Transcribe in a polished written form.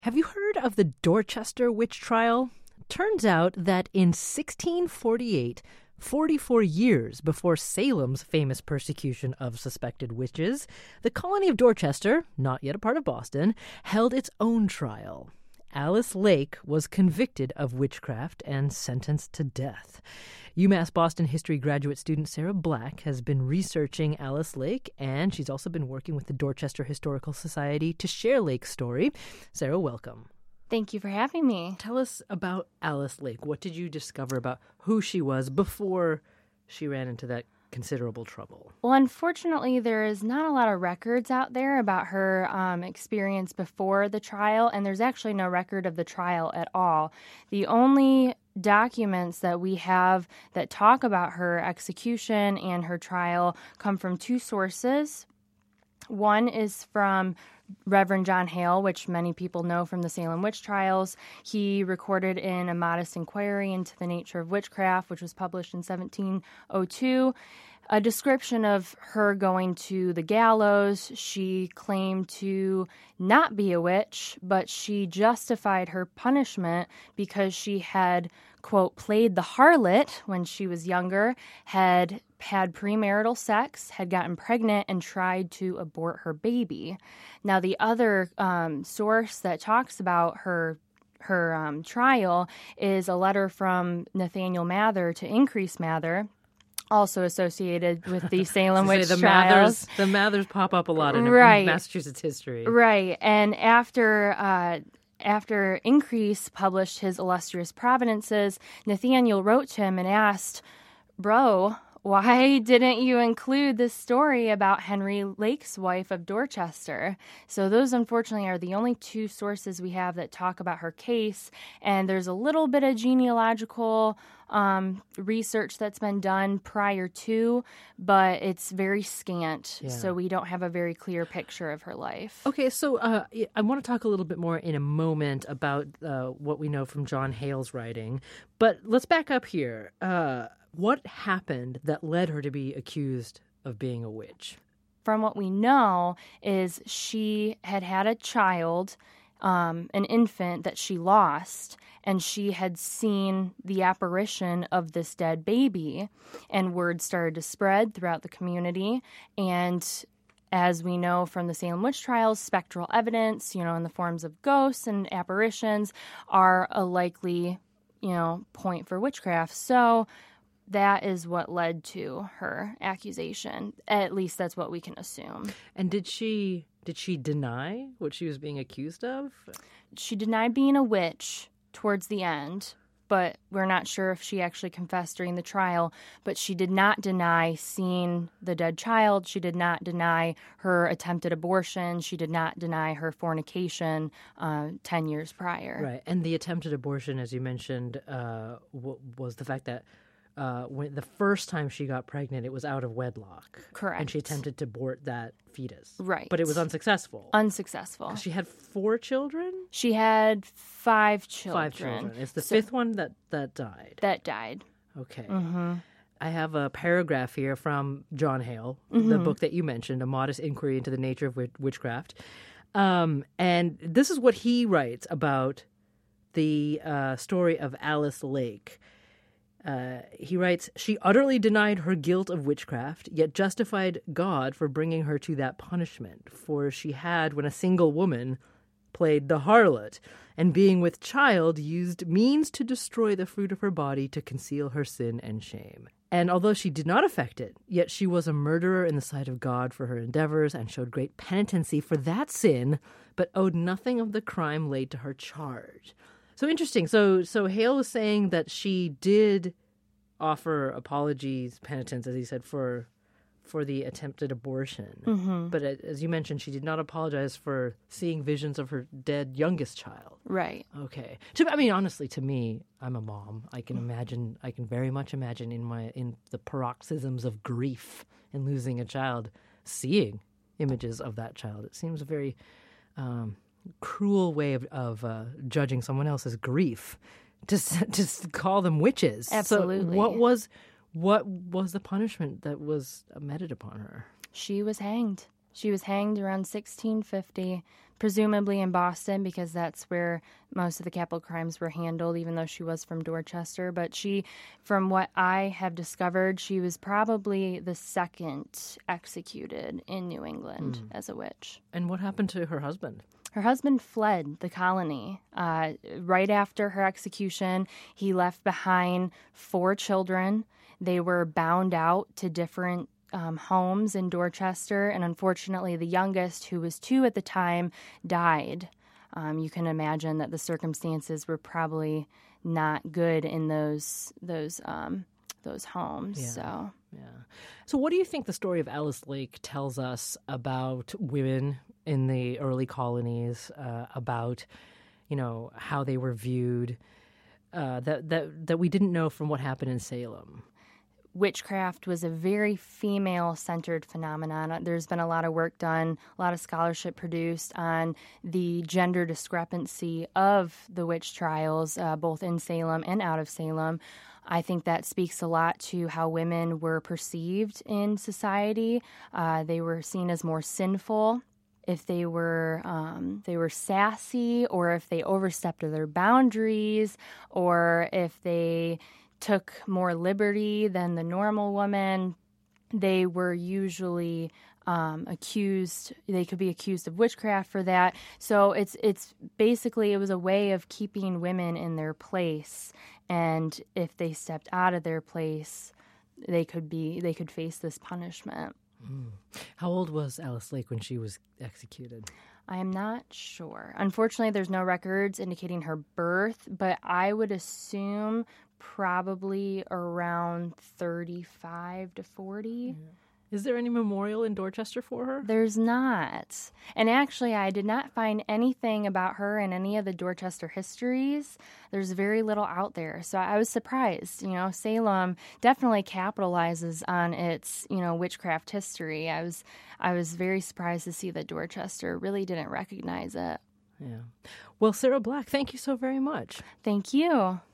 Have you heard of the Dorchester witch trial? Turns out that in 1648, 44 years before Salem's famous persecution of suspected witches, the colony of Dorchester, not yet a part of Boston, held its own trial. Alice Lake was convicted of witchcraft and sentenced to death. UMass Boston history graduate student Sarah Black has been researching Alice Lake, and she's also been working with the Dorchester Historical Society to share Lake's story. Sarah, welcome. Thank you for having me. Tell us about Alice Lake. What did you discover about who she was before she ran into that considerable trouble? Well, unfortunately, there is not a lot of records out there about her experience before the trial, and there's actually no record of the trial at all. The only documents that we have that talk about her execution and her trial come from two sources. One is from Reverend John Hale, which many people know from the Salem witch trials. He recorded in A Modest Inquiry into the Nature of Witchcraft, which was published in 1702, a description of her going to the gallows. She claimed to not be a witch, but she justified her punishment because she had, quote, played the harlot when she was younger, had premarital sex, had gotten pregnant, and tried to abort her baby. Now, the other source that talks about her trial is a letter from Nathaniel Mather to Increase Mather, also associated with the Salem witch trials. The Mathers pop up a lot in Massachusetts history. Right. And after Increase published his Illustrious Providences, Nathaniel wrote to him and asked, "Bro, why didn't you include this story about Henry Lake's wife of Dorchester?" So those, unfortunately, are the only two sources we have that talk about her case. And there's a little bit of genealogical research that's been done prior to, but it's very scant. Yeah. So we don't have a very clear picture of her life. Okay, so I want to talk a little bit more in a moment about what we know from John Hale's writing. But let's back up here. What happened that led her to be accused of being a witch? From what we know is she had a child, an infant that she lost, and she had seen the apparition of this dead baby, and word started to spread throughout the community. And as we know from the Salem witch trials, spectral evidence, in the forms of ghosts and apparitions, are a likely, point for witchcraft. So that is what led to her accusation. At least that's what we can assume. And did she deny what she was being accused of? She denied being a witch towards the end, but we're not sure if she actually confessed during the trial. But she did not deny seeing the dead child. She did not deny her attempted abortion. She did not deny her fornication 10 years prior. Right. And the attempted abortion, as you mentioned, was the fact that when the first time she got pregnant, it was out of wedlock. Correct. And she attempted to abort that fetus. Right. But it was unsuccessful. Unsuccessful. She had 4 children? She had 5 children. 5 children. It's the fifth one that died. That died. Okay. Mm-hmm. I have a paragraph here from John Hale, the book that you mentioned, A Modest Inquiry into the Nature of Witchcraft. And this is what he writes about the story of Alice Lake. He writes, "She utterly denied her guilt of witchcraft, yet justified God for bringing her to that punishment. For she had, when a single woman, played the harlot, and being with child, used means to destroy the fruit of her body to conceal her sin and shame. And although she did not affect it, yet she was a murderer in the sight of God for her endeavors, and showed great penitency for that sin, but owed nothing of the crime laid to her charge." So interesting. So Hale was saying that she did offer apologies, penitence, as he said, for the attempted abortion. Mm-hmm. But as you mentioned, she did not apologize for seeing visions of her dead youngest child. Right. Okay. Honestly, to me, I'm a mom. I can very much imagine in the paroxysms of grief in losing a child, seeing images of that child. It seems a very cruel way of judging someone else's grief to call them witches. Absolutely. So what was the punishment that was meted upon her? She was hanged. She was hanged around 1650, presumably in Boston, because that's where most of the capital crimes were handled, even though she was from Dorchester. But she, from what I have discovered, she was probably the second executed in New England as a witch. And what happened to her husband? Her husband fled the colony. Right after her execution, he left behind 4 children. They were bound out to different homes in Dorchester, and unfortunately the youngest, who was 2 at the time, died. You can imagine that the circumstances were probably not good in those homes. Yeah. So what do you think the story of Alice Lake tells us about women in the early colonies, about, how they were viewed, that we didn't know from what happened in Salem? Witchcraft was a very female-centered phenomenon. There's been a lot of work done, a lot of scholarship produced on the gender discrepancy of the witch trials, both in Salem and out of Salem. I think that speaks a lot to how women were perceived in society. They were seen as more sinful if they were sassy, or if they overstepped their boundaries, or if they took more liberty than the normal woman. They were usually accused. They could be accused of witchcraft for that. So it's basically, it was a way of keeping women in their place, and if they stepped out of their place, they could face this punishment. How old was Alice Lake when she was executed? I am not sure. Unfortunately, there's no records indicating her birth, but I would assume probably around 35 to 40. Is there any memorial in Dorchester for her? There's not. And actually, I did not find anything about her in any of the Dorchester histories. There's very little out there. So I was surprised. Salem definitely capitalizes on its, witchcraft history. I was very surprised to see that Dorchester really didn't recognize it. Yeah. Well, Sarah Black, thank you so very much. Thank you.